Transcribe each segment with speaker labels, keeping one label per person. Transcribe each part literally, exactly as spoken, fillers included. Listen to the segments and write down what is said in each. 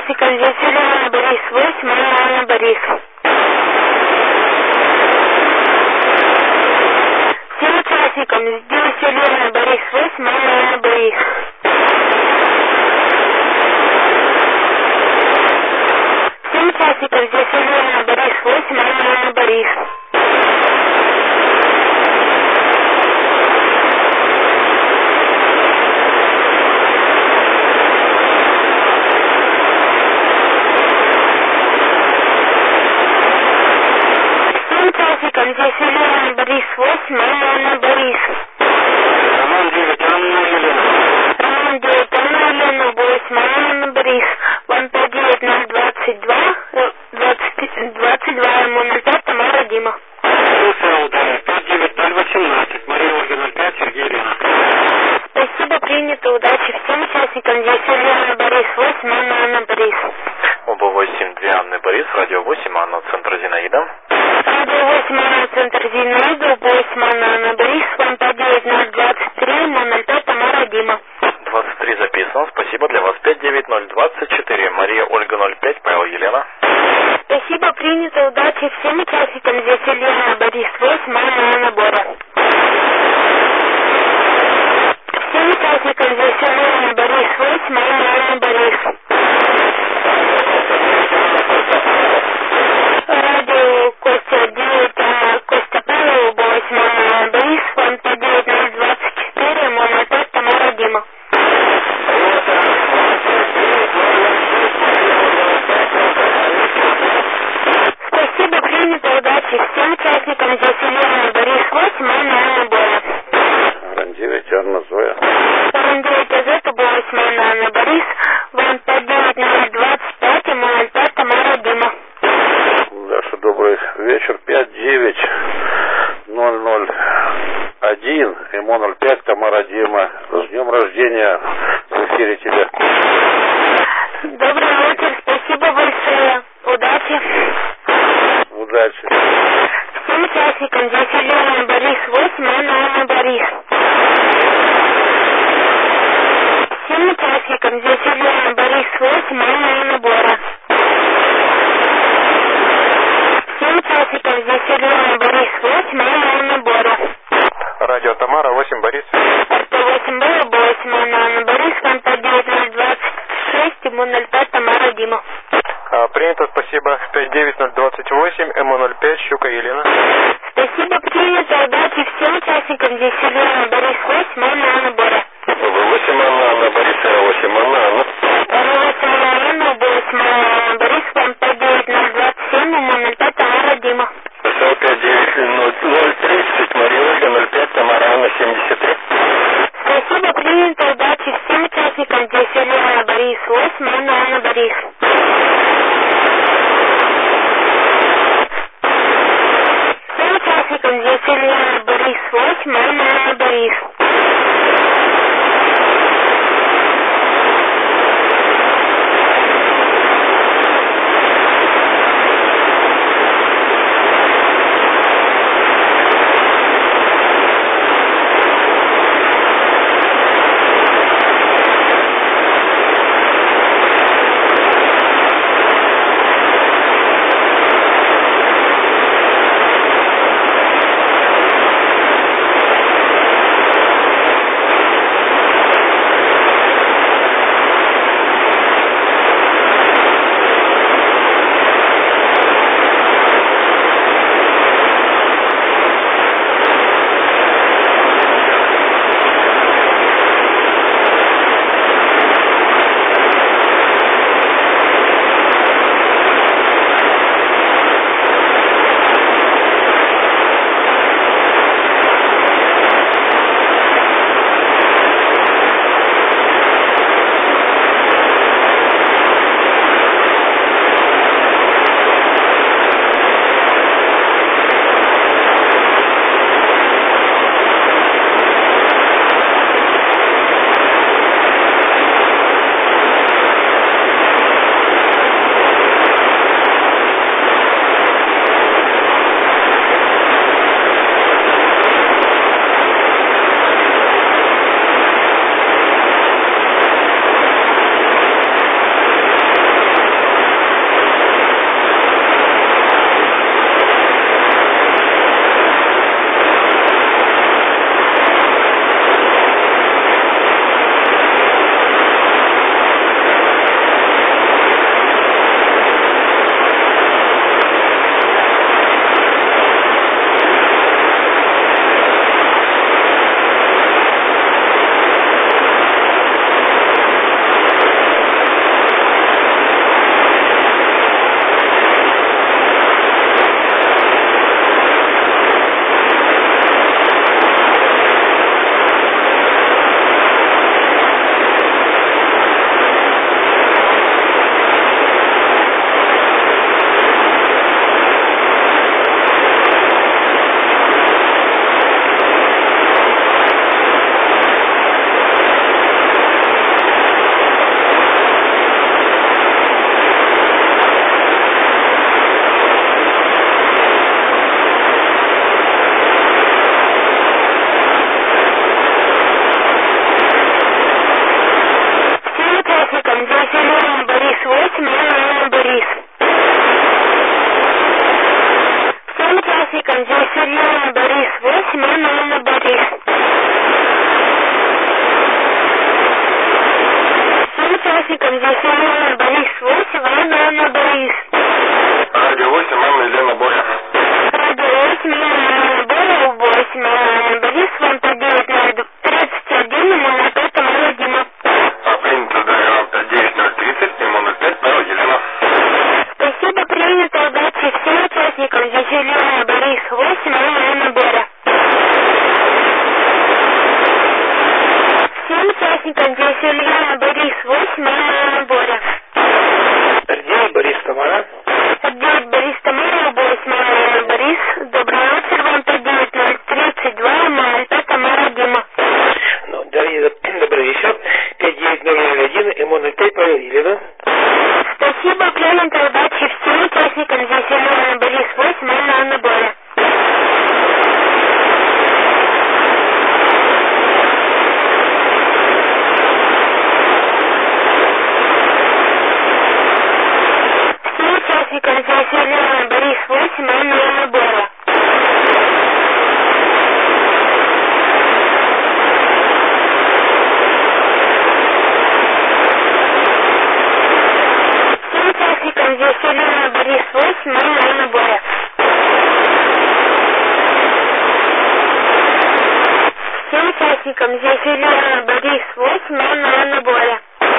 Speaker 1: участникам здесь Елена Борис, восемь, Анна Борис. Всем участникам здесь Елена Борис, восемь, Анна Борис. Всем участникам здесь Елена Борис, восемь, Анна Борис. Здесь Елена Борис, восемь, Анна Борис.
Speaker 2: Роман девять, Анна Елена.
Speaker 1: Роман девять, Анна Елена, восемь, Анна Борис. Ван пять девять ноль двадцать два, двадцать, двадцать два, ему ноль пять, Тамара Дима.
Speaker 2: Слушай, удары, пять девять ноль восемнадцать, Мария Ольга ноль пять, Сергей Елена.
Speaker 1: Спасибо, принято, удачи всем участникам. Здесь Елена Борис, восемь, Анна, Анна Борис.
Speaker 3: Оба восемь, две Анны Борис, радио восемь, Анна, центр Зинаида.
Speaker 1: Радио восемь, Анна, центр Зинаида, восемь, Анна, Анна Борис, Ван пять девять ноль двадцать три, ноль пять, Тамара Дима.
Speaker 3: двадцать три записано, спасибо, для вас пять девять ноль двадцать четыре, Мария Ольга ноль пять, Павел Елена.
Speaker 1: Спасибо, принято, удачи всем участникам. Здесь Елена Борис, восемь, Анна, Анна Боря. Всем участникам здесь Елена Борис, восемь, Анна, Анна Борис. Радио Костя девять, Анна, Костя Павел, восемь, Анна Борис, Ван пять девять ноль двадцать четыре, ноль пять, Тамара Дима. Спасибо, принято, удачи всем участникам. Здесь Елена Борис, восемь, Анна, Анна Боря.
Speaker 2: Ран девять, Анна Зоя.
Speaker 1: Ран девять, Азета, восемь, Анна, Анна Борис. Ван пять девять ноль двадцать пять, ему ноль пять, Тамара Дима.
Speaker 2: Даша, добрый вечер. пять девять ноль ноль один, ему ноль пять, Тамара Дима. С днем рождения, в эфире тебя.
Speaker 1: Добрый вечер, спасибо большое. Удачи.
Speaker 2: Удачи.
Speaker 1: Всем участникам. Здесь Елена Борис, восемь, Анна, Анна Борис. Всем участникам. Здесь Елена Борис, восемь, Анна, Анна Бора. Всем участникам. Здесь Елена Борис, восемь, Анна, Анна Бора.
Speaker 3: Радио Тамара, восемь, Борис.
Speaker 1: Радио восемь, Бора, восемь, Анна, Анна Борис, Ван пять девять ноль двадцать шесть, ему ноль пять, Тамара Дима.
Speaker 3: А, принято, спасибо. пять девять ноль двадцать восемь, эм ноль пять, Щука Елена.
Speaker 1: Спасибо, принято, удачи всем участникам. Здесь Елена Борис, восемь, Анна, Анна Бора.
Speaker 2: восемь, Анна, Анна Борис, восемь, Анна, Анна.
Speaker 1: восемь, Анна, Анна, восемь, Анна Борис, Ван пять девять ноль двадцать семь, ему ноль пять, Тамара Дима.
Speaker 2: пять девять ноль тридцать, Мария Ольга ноль пять, Тамара Анна семьдесят три.
Speaker 1: Спасибо, принято, удачи всем участникам. Здесь Елена Борис, восемь, Анна, Анна Борис. Всем участникам. Здесь Елена Борис, восемь, Анна, Анна Борис. участникам здесь Елена, Борис, восемь, Анна, Анна, Борис.
Speaker 3: Радио восемь, Анна, Елена, Боря.
Speaker 1: Радио восемь, Анна, Боря, восемь, Анна, Борис, вам по девять ноль тридцать один, ему на пять, Тамара, Дима.
Speaker 3: А принято, да, пять девять ноль тридцать, ему ноль пять, Павел, Елена.
Speaker 1: Спасибо, принято, удачи всем участникам здесь Елена, Борис, восемь, Анна, Анна, Боря. Всем участникам здесь Елена, Борис, восемь, Анна, Анна, Боря.
Speaker 4: Р девять, Борис, Тамара.
Speaker 1: Р девять, Борис, Тамара, восемь, Анна, Борис. Добрый вечер, вам по девять ноль тридцать два, ноль пять, Тамара, Дима.
Speaker 4: Ну, дорогие, добрый вечер. пять девять ноль ноль один, ему ноль пять, Павел, Елена.
Speaker 1: Спасибо, принято, удачи всем участникам здесь Елена, Борис, восемь, Анна, Анна, Боря. Участникам здесь Елена, Борис, восемь, Анна, Анна, Боря. Всем участникам здесь Елена, Борис, восемь, Анна, Анна, Боря. Всем участникам здесь Елена, Борис, восемь, Анна, Анна, Боря.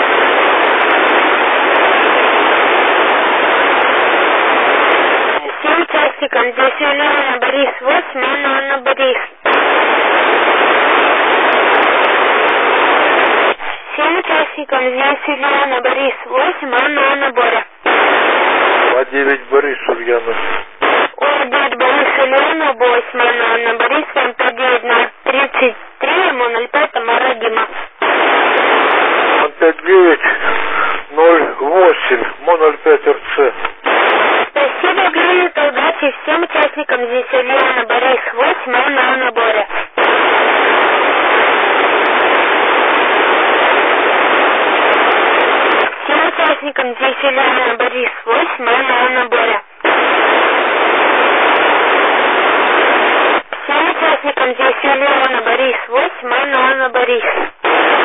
Speaker 1: Всем участникам здесь Елена, Борис, восемь, Анна, Анна, Борис. Всем участникам здесь Елена, Борис, восемь, Анна, Анна, Боря.
Speaker 2: По девять, Борис, Ульяна.
Speaker 1: О девять, Борис, Елена, восемь, Анна, Анна, Борис, вам по девять ноль тридцать три, ему ноль пять, Тамара, Дима.
Speaker 2: пять девять ноль восемь, Мо ноль пять, РЦ.
Speaker 1: Спасибо, принято, удачи всем участникам здесь Елена, Борис, восемь, Анна, Анна, Боря. Всем участникам здесь Елена, Борис, восемь, Анна, Анна, Боря. Всем участникам здесь Елена, Борис, восемь, Анна, Анна, Борис.